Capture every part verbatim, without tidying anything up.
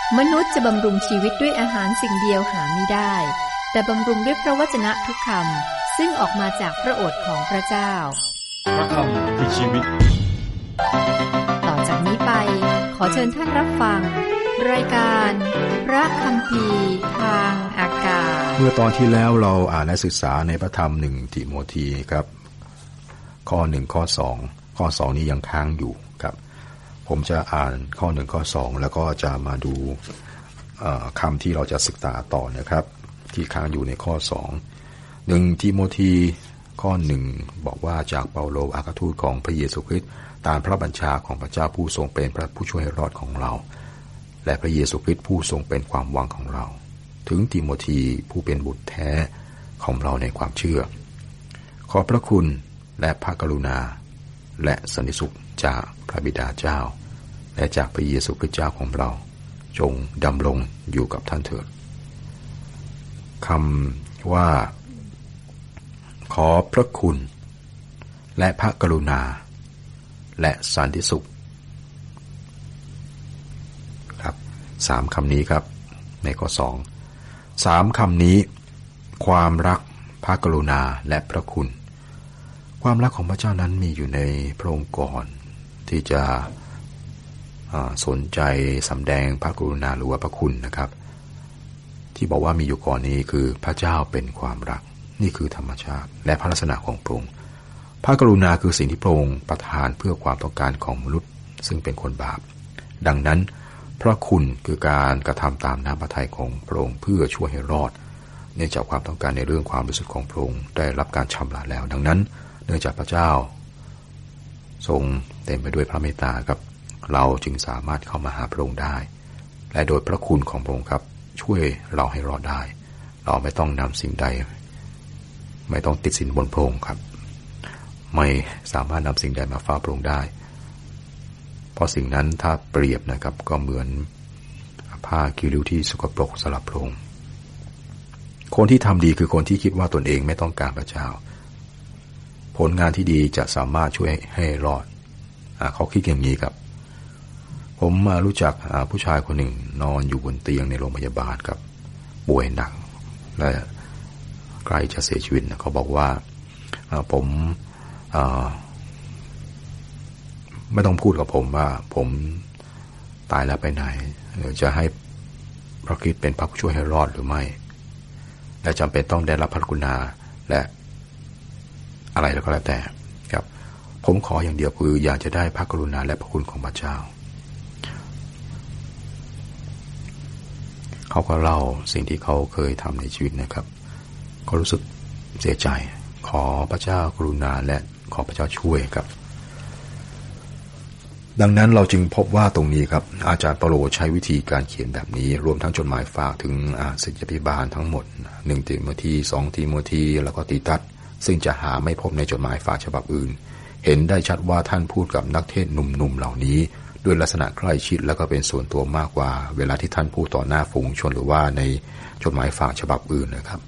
มนุษย์จะบำรุงชีวิตด้วยอาหารสิ่งเดียวหาไม่ได้แต่บำรุงด้วยพระวจนะทุกคำซึ่งออกมาจากพระโอษฐ์ของพระเจ้าพระคำคือชีวิตต่อจากนี้ไปขอเชิญท่านรับฟังรายการพระคัมภีร์ทางอากาศเมื่อตอนที่แล้วเราอ่านและศึกษาในพระธรรมหนึ่งทิโมธีครับข้อหนึ่งข้อสองข้อสองนี้ยังค้างอยู่ครับผมจะอ่านข้อหนึ่งข้อสองแล้วก็จะมาดูคำที่เราจะศึกษาต่อนะครับที่ค้างอยู่ในข้อสองหนึ่งทิโมธีข้อหนึ่งบอกว่าจากเปาโลอัครทูตของพระเยซูคริสต์ตามพระบัญชาของพระเจ้าผู้ทรงเป็นพระผู้ช่วยให้รอดของเราและพระเยซูคริสต์ผู้ทรงเป็นความหวังของเราถึงทิโมธีผู้เป็นบุตรแท้ของเราในความเชื่อขอพระคุณและพระกรุณาและสันติสุขจากพระบิดาเจ้าและจากพระเยซูคริสต์เจ้าของเราจงดำรงอยู่กับท่านเถิดคำว่าขอพระคุณและพระกรุณาและสันติสุขครับสามคำนี้ครับในข้อสองสามคำนี้ความรักพระกรุณาและพระคุณความรักของพระเจ้านั้นมีอยู่ในพระองค์ก่อนที่จะสนใจสำแดงพระกรุณาหรือว่าพระคุณนะครับที่บอกว่ามีอยู่ก่อนนี้คือพระเจ้าเป็นความรักนี่คือธรรมชาติและพระลักษณะของพระองค์พระกรุณาคือสิ่งที่พระองค์ประทานเพื่อความต้องการของมนุษย์ซึ่งเป็นคนบาปดังนั้นพระคุณคือการกระทำตามน้ำพระทัยของพระองค์เพื่อช่วยให้รอดเนื่องจากความต้องการในเรื่องความบริสุทธิ์ของพระองค์ได้รับการชำระแล้วดังนั้นเนื่องจากพระเจ้าทรงเต็มไปด้วยพระเมตตาครับเราจึงสามารถเข้ามาหาพระองค์ได้และโดยพระคุณของพระองค์ครับช่วยเราให้รอดได้เราไม่ต้องนำสิ่งใดไม่ต้องติดสินบนพระองค์ครับไม่สามารถนำสิ่งใดมาเฝ้าพระองค์ได้เพราะสิ่งนั้นถ้าเปรียบนะครับก็เหมือนผ้ากิริ้วที่สกปรกสำหรับพระองค์คนที่ทำดีคือคนที่คิดว่าตนเองไม่ต้องการพระเจ้าผลงานที่ดีจะสามารถช่วยให้รอดเขาคิดอย่างนี้ครับผมมารู้จักผู้ชายคนหนึ่งนอนอยู่บนเตียงในโรงพยาบาลครับป่วยหนักและใกล้จะเสียชีวิตเขาบอกว่าผมไม่ต้องพูดกับผมว่าผมตายแล้วไปไหนหรือจะให้พระคริสต์เป็นพระผู้ช่วยให้รอดหรือไม่และจำเป็นต้องได้รับพระกรุณาและอะไรแล้วก็แล้วแต่ครับผมขออย่างเดียวคืออยากจะได้พระกรุณาและพระคุณของพระเจ้าเขาก็เล่าสิ่งที่เขาเคยทำในชีวิตนะครับก็รู้สึกเสียใจขอพระเจ้ากรุณาและขอพระเจ้าช่วยครับดังนั้นเราจึงพบว่าตรงนี้ครับอาจารย์เปาโลใช้วิธีการเขียนแบบนี้รวมทั้งจดหมายฝากถึงศิษยาภิบาลทั้งหมดหนึ่งทิโมธีสองทิโมธีแล้วก็ตีตัสซึ่งจะหาไม่พบในจดหมายฝากฉบับอื่นเห็นได้ชัดว่าท่านพูดกับนักเทศน์หนุ่มๆเหล่านี้ด้วยลักษณะใกล้ชิดแล้วก็เป็นส่วนตัวมากกว่าเวลาที่ท่านพูดต่อหน้าฝูงชนหรือว่าในจดหมายฝากฉบับอื่นนะครับ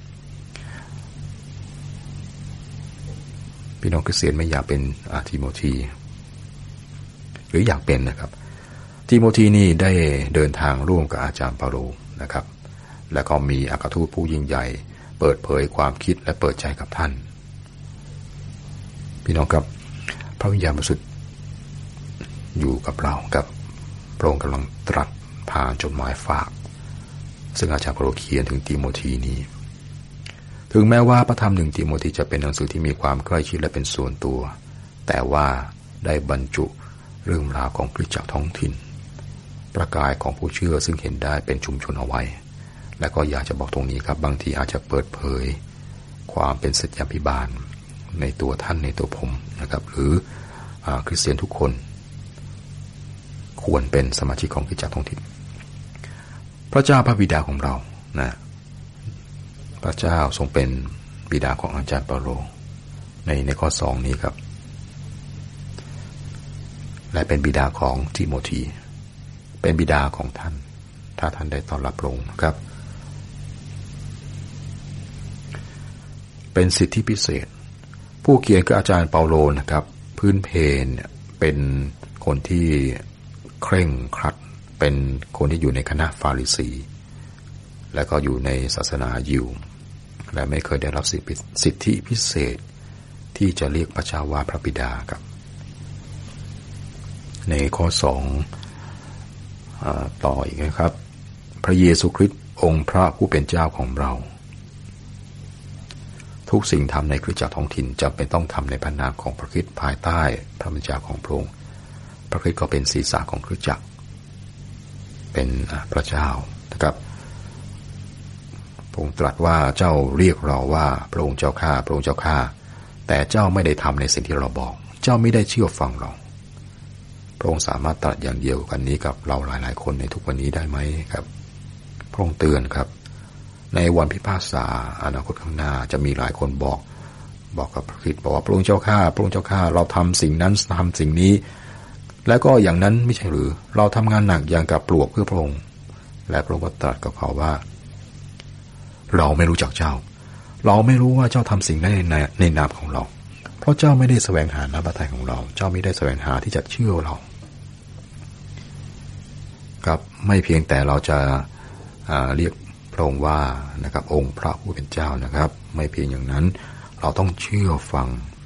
พี่น้องคริสเตียนไม่อยากเป็นทิโมธีหรืออยากเป็นนะครับทิโมธีนี่ได้เดินทางร่วมกับอาจารย์เปาโลนะครับและก็มีอัครทูตผู้ยิ่งใหญ่เปิดเผยความคิดและเปิดใจกับท่านพี่น้องครับพระวิญญาณบริสุทธิ์อยู่กับเรากับพระองค์กำลังตรัสผ่านจดหมายฝากซึ่งอาจารย์เปาโลเขียนถึงทิโมธีนี้ถึงแม้ว่าพระธรรมหนึ่งทิโมธีจะเป็นหนังสือที่มีความใกล้ชิดและเป็นส่วนตัวแต่ว่าได้บรรจุเรื่องราวของคริสตจักรท้องถิ่นประกายของผู้เชื่อซึ่งเห็นได้เป็นชุมชนเอาไว้และก็อยากจะบอกตรงนี้ครับบางทีอาจจะเปิดเผยความเป็นศิษยาภิบาลในตัวท่านในตัวผมนะครับหรือคริสเตียนทุกคนควรเป็นสมาชิกของคริสตจักรท้องถิ่นพระเจ้าพระบิดาของเรานะพระเจ้าทรงเป็นบิดาของอาจารย์เปาโลในในข้อสองนี้ครับและเป็นบิดาของทิโมธีเป็นบิดาของท่านถ้าท่านได้ต้อนรับพระองค์นะครับเป็นสิทธิพิเศษผู้เขียนคืออาจารย์เปาโลนะครับพื้นเพเนี่ยเป็นคนที่เคร่งครัดเป็นคนที่อยู่ในคณะฟาริสีและก็อยู่ในศาสนายิวและไม่เคยได้รับสิทธิพิเศษที่จะเรียกพระเจ้าว่าพระบิดาครับในข้อสองต่ออีกนะครับพระเยซูคริสต์องค์พระผู้เป็นเจ้าของเราทุกสิ่งทำในคริสตจักรท้องถิ่นจำเป็นต้องทำในพระนามของพระคริสต์ภายใต้พระบัญชาของพระองค์พระคริสต์ก็เป็นศีรษะของคริสตจักรเป็นพระเจ้านะครับพระองค์ตรัสว่าเจ้าเรียกเราว่าพระองค์เจ้าข้าพระองค์เจ้าข้าแต่เจ้าไม่ได้ทำในสิ่งที่เราบอกเจ้าไม่ได้เชื่อฟังเราพระองค์สามารถตรัสอย่างเดียวกันนี้กับเราหลายๆคนในทุกวันนี้ได้ไหมครับพระองค์เตือนครับในวันพิพากษาอนาคตข้างหน้าจะมีหลายคนบอกบอกกับพระคริสต์บอกว่าพระองค์เจ้าข้าพระองค์เจ้าข้าเราทำสิ่งนั้นทำสิ่งนี้แล้วก็อย่างนั้นไม่ใช่หรือเราทำงานหนักอย่างกับปลวกเพื่อพระองค์และพระองค์ก็ตรัสกับเขาว่าเราไม่รู้จักเจ้าเราไม่รู้ว่าเจ้าทำสิ่งนั้นในในนามของเราเพราะเจ้าไม่ได้แสวงหาน้ำพระทัยของเราเจ้าไม่ได้แสวงหาที่จะเชื่อเราครับไม่เพียงแต่เราจะเรียกพระองค์ว่านะครับองค์พระผู้เป็นเจ้านะครับไม่เพียงอย่างนั้นเราต้องเชื่อฟัง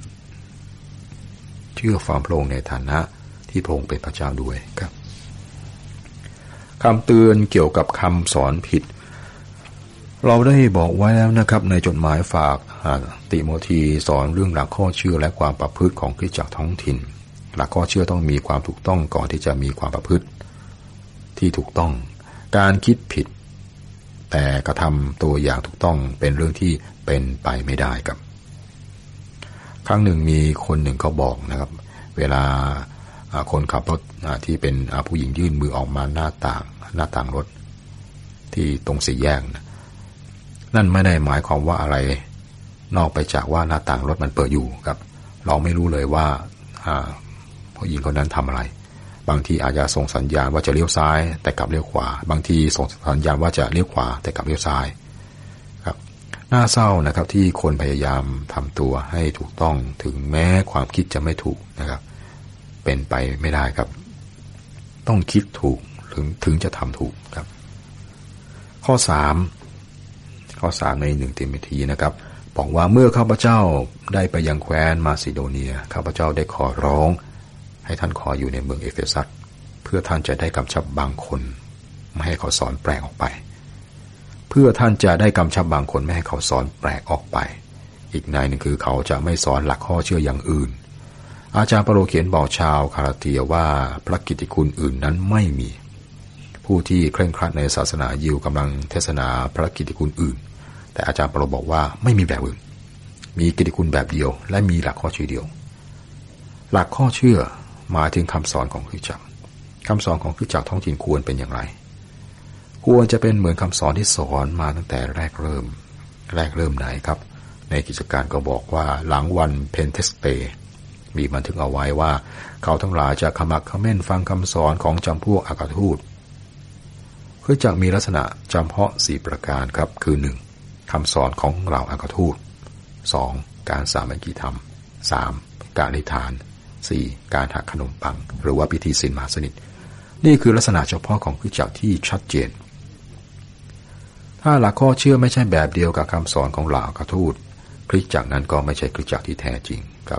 เชื่อฟังพระองค์ในฐานะที่พระองค์เป็นพระเจ้าด้วยครับคำเตือนเกี่ยวกับคำสอนผิดเราได้บอกไว้แล้วนะครับในจดหมายฝากติโมธีสอนเรื่องหลักข้อเชื่อและความประพฤติของคริสตจักรท้องถิ่นหลักข้อเชื่อต้องมีความถูกต้องก่อนที่จะมีความประพฤติที่ถูกต้องการคิดผิดแต่กระทำตัวอย่างถูกต้องเป็นเรื่องที่เป็นไปไม่ได้ครับครั้งหนึ่งมีคนหนึ่งเขาบอกนะครับเวลาคนขับรถที่เป็นผู้หญิงยื่นมือออกมาหน้าต่างหน้าต่างรถที่ตรงสี่แยกนั่นไม่ได้หมายความว่าอะไรนอกไปจากว่าหน้าต่างรถมันเปิดอยู่ครับเราไม่รู้เลยว่าผู้หญิงคนนั้นทำอะไรบางทีอาจจะส่งสัญญาณว่าจะเลี้ยวซ้ายแต่กลับเลี้ยวขวาบางทีส่งสัญญาณว่าจะเลี้ยวขวาแต่กลับเลี้ยวซ้ายครับน่าเศร้านะครับที่คนพยายามทำตัวให้ถูกต้องถึงแม้ความคิดจะไม่ถูกนะครับเป็นไปไม่ได้ครับต้องคิดถูกถึงถึงจะทำถูกครับข้อสามข้อสามในหนึ่งทิโมธีนะครับบอกว่าเมื่อข้าพเจ้าได้ไปยังแคว้นมาซิโดเนียข้าพเจ้าได้ขอร้องให้ท่านขออยู่ในเมืองเอเฟซัสเพื่อท่านจะได้กำชับบางคนไม่ให้เขาสอนแปลกออกไปเพื่อท่านจะได้กำชับบางคนไม่ให้เขาสอนแปลกออกไปอีกในหนึ่งคือเขาจะไม่สอนหลักข้อเชื่ออย่างอื่นอาจารย์เปโตรเขียนบอกชาวคาราเตียว่าพระกิตติคุณอื่นนั้นไม่มีผู้ที่เคร่งครัดในศาสนายิวกำลังเทศนาพระกิตติคุณอื่นแต่อาจารย์เปโตรบอกว่าไม่มีแบบอื่นมีกิตติคุณแบบเดียวและมีหลักข้อเชื่อเดียวหลักข้อเชื่อหมายถึงคำสอนของคริสตจักรคำสอนของคริสตจักรท้องถิ่นควรเป็นอย่างไรควรจะเป็นเหมือนคำสอนที่สอนมาตั้งแต่แรกเริ่มแรกเริ่มไหนครับในกิจการก็บอกว่าหลังวันเพนเทสเตมีบันทึกเอาไว้ว่าเขาทั้งหลายจะขมักเขม้นฟังคำสอนของจำพวกอัครทูตคริสตจักรมีลักษณะจำเพาะสี่ประการครับคือหนึ่งคำสอนของเหล่าอัครทูตสองการสามัคคีธรรมสามการอธิษฐานสี่การหักขนมปังหรือว่าพิธีศีลมหาสนิทนี่คือลักษณะเฉพาะของคริสตจักรที่ชัดเจนถ้าหลักข้อเชื่อไม่ใช่แบบเดียวกับคำสอนของเหล่าอัครทูตคริสตจักรนั้นก็ไม่ใช่คริสตจักรที่แท้จริงครับ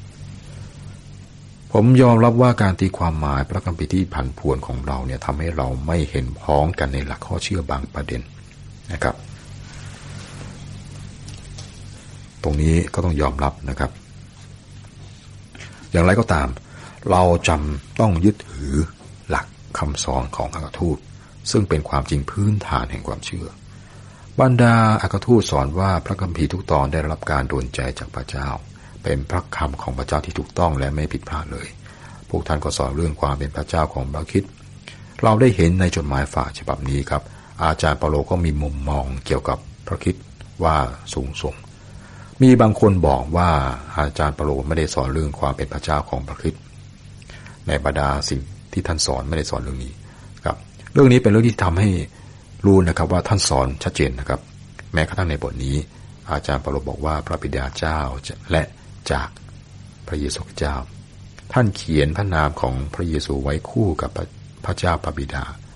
ผมยอมรับว่าการตีความหมายพระคัมภีร์ที่ผันผวนของเราเนี่ยทำให้เราไม่เห็นพ้องกันในหลักข้อเชื่อบางประเด็นนะครับตรงนี้ก็ต้องยอมรับนะครับอย่างไรก็ตามเราจำต้องยึดถือหลักคำสอนของอัครทูตซึ่งเป็นความจริงพื้นฐานแห่งความเชื่อบรรดาอัครทูตสอนว่าพระคัมภีร์ทุกตอนได้รับการโดนใจจากพระเจ้าเป็นพระคำของพระเจ้าที่ถูกต้องและไม่ผิดพลาดเลยพวกท่านก็สอนเรื่องความเป็นพระเจ้าของพระคริสต์เราได้เห็นในจดหมายฝากฉบับนี้ครับอาจารย์เปาโลก็มีมุมมองเกี่ยวกับพระคริสต์ว่าสูงส่งมีบางคนบอกว่าอาจารย์เปาโลไม่ได้สอนเรื่องความเป็นพระเจ้าของพระคริสต์ในบรรดาสิ่งที่ท่านสอนไม่ได้สอนเรื่องนี้ครับเรื่องนี้เป็นเรื่องที่ทำให้รู้นะครับว่าท่านสอนชัดเจนนะครับแม้กระทั่งในบทนี้อาจารย์เปาโลบอกว่าพระบิดาเจ้าและจากพระเยซูเจ้าท่านเขียนพระนามของพระเยซูไว้คู่กับพระเจ้าพระบิดา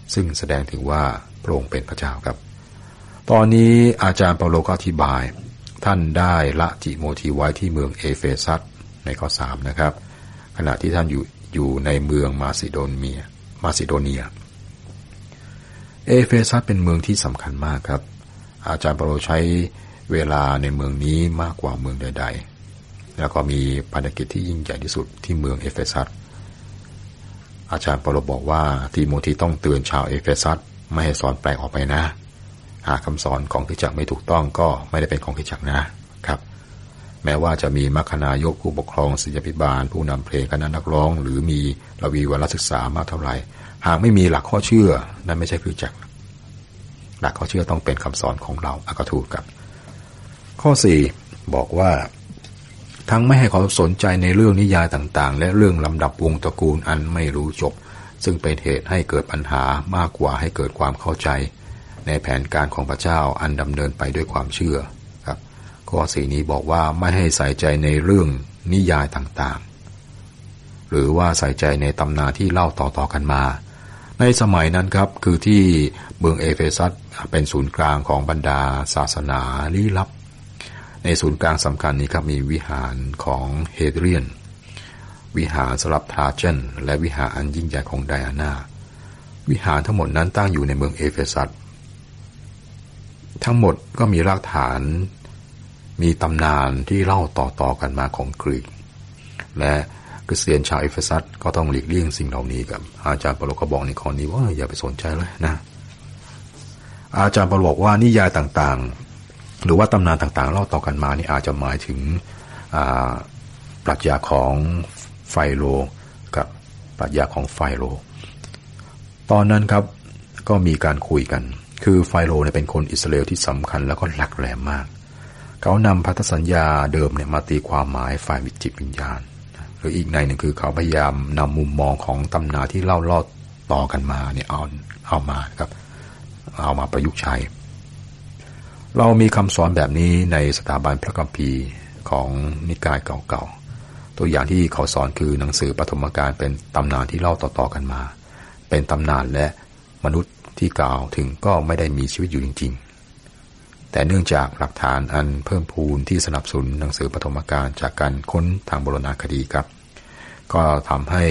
ซึ่งแสดงถึงว่าพระองค์เป็นพระเจ้าครับตอนนี้อาจารย์เปาโลก็อธิบายท่านได้ละติโมธีไว้ที่เมืองเอเฟซัสในข้อสามนะครับขณะที่ท่านอยู่อยู่ในเมืองมาซิโดเนียมาซิโดเนียเอเฟซัสเป็นเมืองที่สำคัญมากครับอาจารย์เปาโลใช้เวลาในเมืองนี้มากกว่าเมืองใดๆแล้วก็มีภารกิจที่ยิ่งใหญ่ที่สุดที่เมืองเอเฟซัสอาจารย์เปาโลบอกว่าติโมธีต้องเตือนชาวเอเฟซัสไม่ให้สอนแปลกออกไปนะหากคำสอนของคริสตจักรไม่ถูกต้องก็ไม่ได้เป็นของคริสตจักรนะครับแม้ว่าจะมีมัคคณายกผู้ปกครองศิษยาภิบาลผู้นำเพลงคณะนักร้องหรือมีระวีวรรณศึกษามากเท่าไหร่หากไม่มีหลักข้อเชื่อนั่นไม่ใช่คริสตจักรหลักข้อเชื่อต้องเป็นคำสอนของเราอากาทูครับข้อสี่บอกว่าทั้งไม่ให้เขาสนใจในเรื่องนิยายต่างๆและเรื่องลำดับวงตระกูลอันไม่รู้จบซึ่งเป็นเหตุให้เกิดปัญหามากกว่าให้เกิดความเข้าใจในแผนการของพระเจ้าอันดำเนินไปด้วยความเชื่อครับข้อสี่นี้บอกว่าไม่ให้ใส่ใจในเรื่องนิยายต่างๆหรือว่าใส่ใจในตำนานที่เล่าต่อๆกันมาในสมัยนั้นครับคือที่เมืองเอเฟซัสเป็นศูนย์กลางของบรรดาศาสนาลี้ลับในศูนย์กลางสำคัญนี้ครับมีวิหารของเฮเดรียนวิหารสำหรับทราเจนและวิหารอันยิ่งใหญ่ของไดอาน่าวิหารทั้งหมดนั้นตั้งอยู่ในเมืองเอเฟซัสทั้งหมดก็มีรากฐานมีตำนานที่เล่าต่อๆกันมาของกรีกและคริสเตียนชาวเอเฟซัสก็ต้องหลีกเลี่ยงสิ่งเหล่านี้ครับอาจารย์เปาโลก็บอกในข้อนี้ว่าอย่าไปสนใจเลยนะอาจารย์เปาโลบอกว่านิยายต่างๆหรือว่าตำนานต่างๆเล่าต่อกันมานี่อาจจะหมายถึงปรัชญาของไฟโรกับปรัชญาของไฟโรตอนนั้นครับก็มีการคุยกันคือไฟโรเนี่ยเป็นคนอิสราเอลที่สำคัญแล้วก็หลักแหลมมากเขานำพันธสัญญาเดิมเนี่ยมาตีความหมายฝ่ายจิตวิญญาณหรืออีกในหนึ่งคือเขาพยายามนำมุมมองของตำนานที่เล่าลอดต่อกันมาเนี่ยเอาเอามาครับเอามาประยุกต์ใช้เรามีคำสอนแบบนี้ในสถาบันพระคัมภีร์ของนิกายเก่าๆตัวอย่างที่เขาสอนคือหนังสือปฐมกาลเป็นตำนานที่เล่าต่อๆกันมาเป็นตำนานและมนุษย์ที่กล่าวถึงก็ไม่ได้มีชีวิตอยู่จริงๆแต่เนื่องจากหลักฐานอันเพิ่มพูนที่สนับสนุนหนังสือปฐมกาลจากการค้นทางโบราณคดีครับก็ทำให้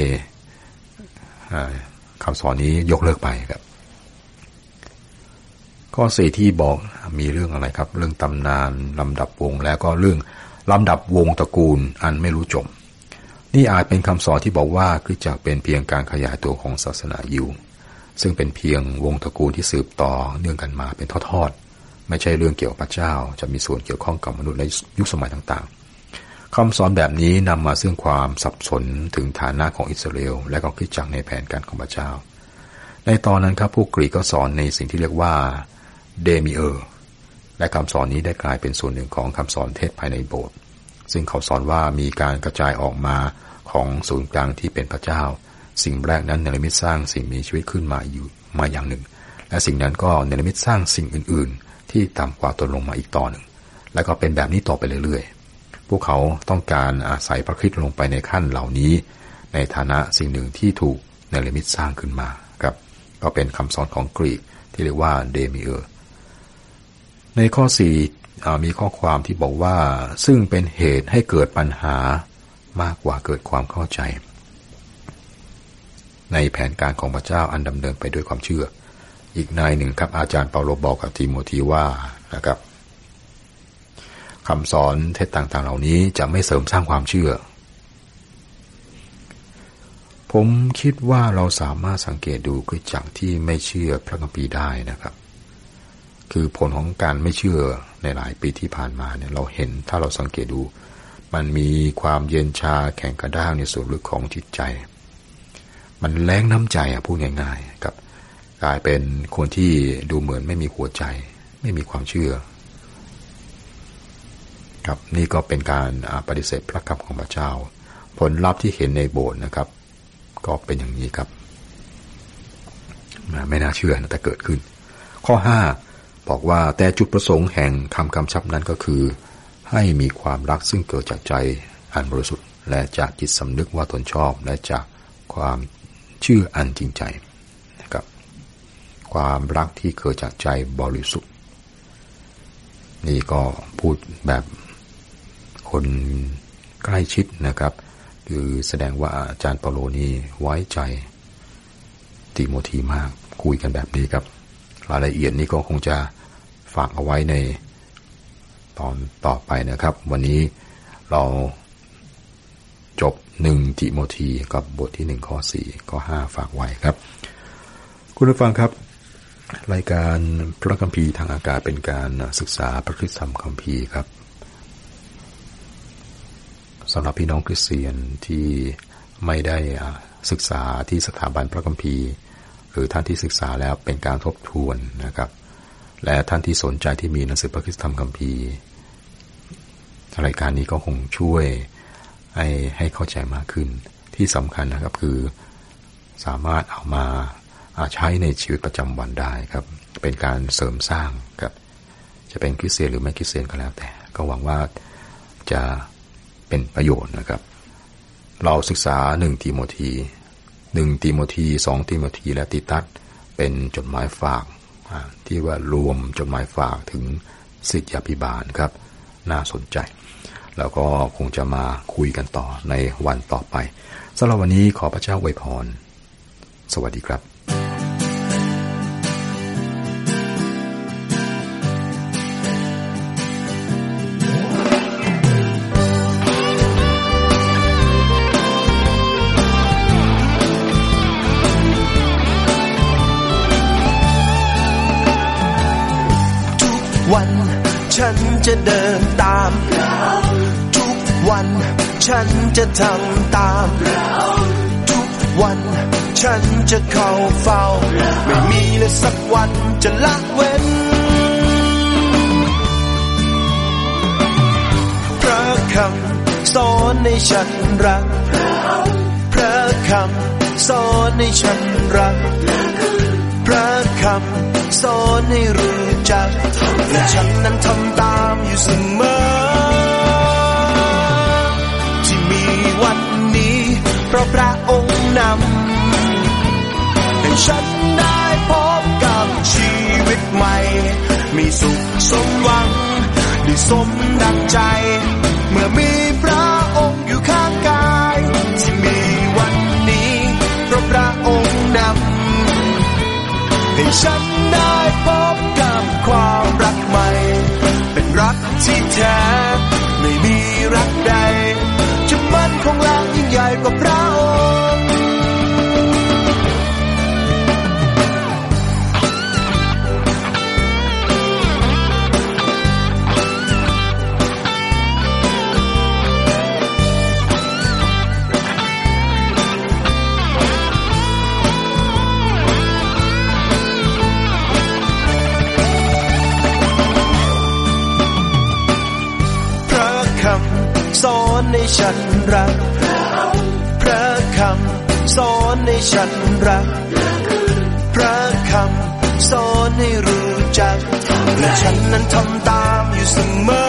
คำสอนนี้ยกเลิกไปครับข้อสี่ที่บอกมีเรื่องอะไรครับเรื่องตำนานลำดับวงแล้วก็เรื่องลำดับวงตระกูลอันไม่รู้จบนี่อาจเป็นคำสอนที่บอกว่าคริสตจักรเป็นเพียงการขยายตัวของศาสนายิวซึ่งเป็นเพียงวงตระกูลที่สืบต่อเนื่องกันมาเป็นทอดๆไม่ใช่เรื่องเกี่ยวกับพระเจ้าจะมีส่วนเกี่ยวข้องกับมนุษย์ในยุคสมัยต่างๆคำสอนแบบนี้นำมาซึ่งความสับสนถึงฐานะของอิสราเอลและของคริสตจักรในแผนการของพระเจ้าในตอนนั้นครับพวกกรีกก็สอนในสิ่งที่เรียกว่าเดมิเออร์และคำสอนนี้ได้กลายเป็นส่วนหนึ่งของคำสอนเทศภายในโบสถ์ซึ่งเขาสอนว่ามีการกระจายออกมาของศูนย์กลางที่เป็นพระเจ้าสิ่งแรกนั้นเนรมิตสร้างสิ่งมีชีวิตขึ้นมาอยู่มาอย่างหนึ่งและสิ่งนั้นก็เนรมิตสร้างสิ่งอื่นๆที่ต่ำกว่าตนลงมาอีกต่อหนึ่งและก็เป็นแบบนี้ต่อไปเรื่อยๆพวกเขาต้องการอาศัยพระคริสต์ลงไปในขั้นเหล่านี้ในฐานะสิ่งหนึ่งที่ถูกเนรมิตสร้างขึ้นมาครับก็เป็นคำสอนของกรีกที่เรียกว่าเดมิเออร์ในข้อสี่มีข้อความที่บอกว่าซึ่งเป็นเหตุให้เกิดปัญหามากกว่าเกิดความเข้าใจในแผนการของพระเจ้าอันดำเนินไปด้วยความเชื่ออีกนายหนึ่งครับอาจารย์เปาโลบอกกับติโมธีว่านะครับคำสอนเทศต่างๆเหล่านี้จะไม่เสริมสร้างความเชื่อผมคิดว่าเราสามารถสังเกตดูคริสตจักรที่ไม่เชื่อพระคัมภีร์ได้นะครับคือผลของการไม่เชื่อในหลายปีที่ผ่านมาเนี่ยเราเห็นถ้าเราสังเกตดูมันมีความเย็นชาแข็งกระด้างในส่วนลึกของจิตใจมันแล้งน้ำใจอ่ะพูดง่ายๆกับกลายเป็นคนที่ดูเหมือนไม่มีหัวใจไม่มีความเชื่อครับนี่ก็เป็นการปฏิเสธพระคำของพระเจ้าผลลัพธ์ที่เห็นในโบสถ์นะครับก็เป็นอย่างนี้ครับไม่น่าเชื่อนะแต่เกิดขึ้นข้อห้าบอกว่าแต่จุดประสงค์แห่งคำกำชับนั้นก็คือให้มีความรักซึ่งเกิดจากใจอันบริสุทธิ์และจากจิตสำนึกว่าตนชอบและจากความเชื่ออันจริงใจนะครับความรักที่เกิดจากใจบริสุทธิ์นี่ก็พูดแบบคนใกล้ชิดนะครับคือแสดงว่าอาจารย์เปาโลนี่ไว้ใจติโมธีมากคุยกันแบบนี้ครับรายละเอียดนี้ก็คงจะฝากเอาไว้ในตอนต่อไปนะครับวันนี้เราจบหนึ่งติโมธีกับบทที่หนึ่งข้อสี่ข้อห้าฝากไว้ครับคุณผู้ฟังครับรายการพระคัมภีร์ทางอากาศเป็นการศึกษาพระคริสตธรรมคัมภีร์ครับสำหรับพี่น้องคริสเตียนที่ไม่ได้ศึกษาที่สถาบันพระคัมภีร์หรือท่านที่ศึกษาแล้วเป็นการทบทวนนะครับและท่านที่สนใจที่มีหนังสือพระคริสตธรรมคัมภีร์รายการนี้ก็คงช่วยให้ให้เข้าใจมากขึ้นที่สำคัญนะครับคือสามารถเอามาใช้ในชีวิตประจำวันได้ครับเป็นการเสริมสร้างครับจะเป็นคริสเตียนหรือไม่คริสเตียนก็แล้วแต่ก็หวังว่าจะเป็นประโยชน์นะครับเราศึกษาหนึ่งติโมธีหนึ่งติโมธีสองติโมธีและติตัสเป็นจดหมายฝากที่ว่ารวมจดหมายฝากถึงศิษยาภิบาลครับน่าสนใจแล้วก็คงจะมาคุยกันต่อในวันต่อไปสำหรับวันนี้ขอพระเจ้าอวยพรสวัสดีครับวันฉันจะเดินตามทุกวันฉันจะทำตามทุกวันฉันจะเข้าเฝ้าไม่มีเลยสักวันจะละเว้นพระคำสอนให้ฉันรักพระคำสอนให้ฉันรักพระคำสอนให้รู้จักและฉันนั้นทำตามอยู่เสมอที่มีวันนี้เพราะพระองค์นำให้ฉันได้พบกับชีวิตใหม่มีสุขสมหวังได้สมดังใจเมื่อมีพระองค์อยู่ข้างกายที่มีวันนี้เพราะพระองค์นำให้ฉันได้พบกับความรักใหม่เป็นรักที่แท้ไม่มีรักใดจะมั่นคงและยิ่งใหญ่กว่าพระองค์สอนให้ฉันรักพระคำสอนให้ฉันรักพระคำสอนให้รู้จักและฉันนั้นทำตามอยู่เสมอ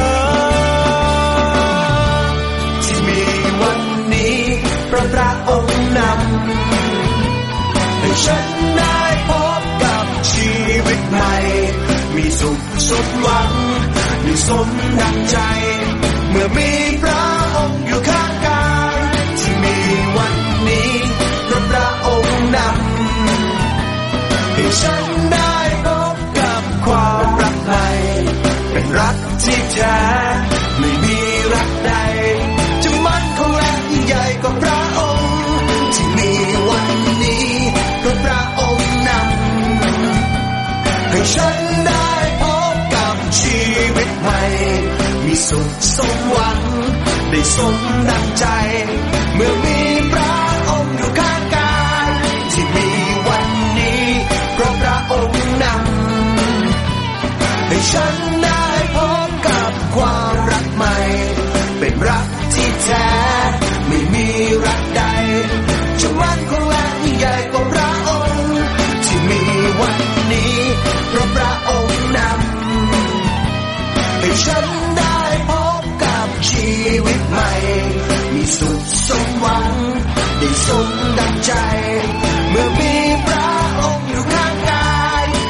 ที่มีวันนี้เพราะพระองค์นำให้ฉันได้พบกับชีวิตใหม่มีสุขสมหวังมีสมดังใจเมื่อมีพระองค์อยู่ข้างกายที่มีวันนี้เพราะพระองค์นำให้ฉันได้พบกับความรักใหม่เป็นรักที่แท้ไม่มีรักใดจะมั่นคงและยิ่งใหญ่กว่าพระองค์ที่มีวันนี้เพราะพระองค์นำให้ฉันได้พบกับชีวิตใหม่มีสุขสมหวังได้สมดังใจเมื่อมีพระองค์อยู่ข้างกายที่มีวันนี้เพราะพระองค์นำให้ฉันได้พบกับความรักใหม่เป็นรักที่แท้ไม่มีรักใดจะมั่นคงและยิ่งใหญ่กว่าพระองค์ที่มีวันนี้เพราะพระองค์นำให้ฉันได้พบกับชีวิตใหม่มีสุขสมหวังได้สมดังใจเมื่อมีพระองค์อยู่ข้างกาย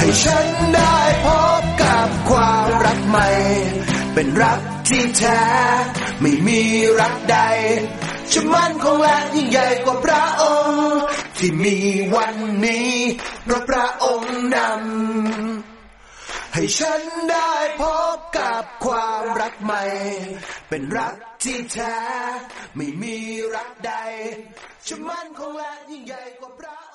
ให้ฉันได้พบกับความรักใหม่เป็นรักที่แท้ไม่มีรักใดจะมั่นคงและยิ่งใหญ่กว่าพระองค์ที่มีวันนี้เพราะพระองค์นำให้ฉันได้พบกับความรักใหม่เป็นรักที่แท้ไม่มีรักใดจะมั่นคงและยิ่งใหญ่กว่าพระ